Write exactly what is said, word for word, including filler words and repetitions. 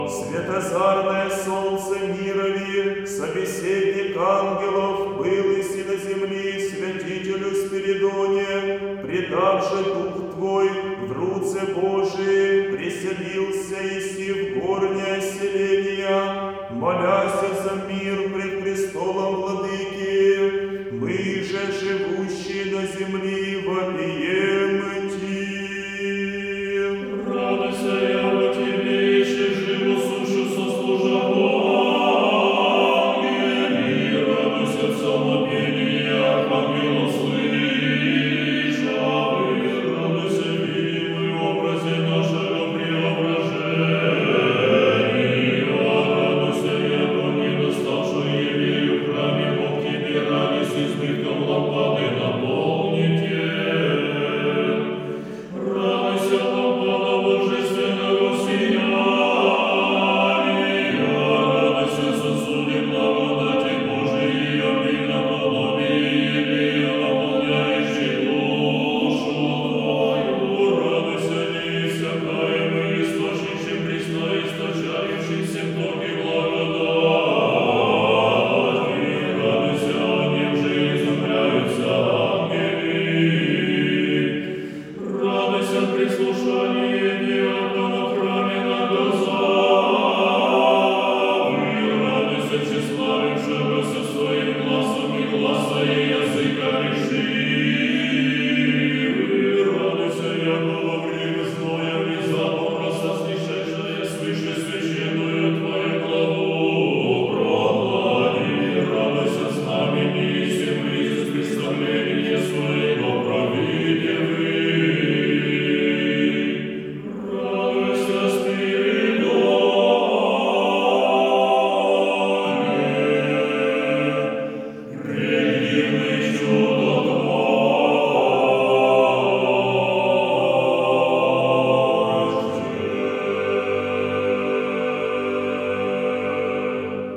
Светозарное солнце мирови, собеседник ангелов, был и си на земли, святителю Спиридоне, предавши дух твой в руце Божии, преселился и си в горне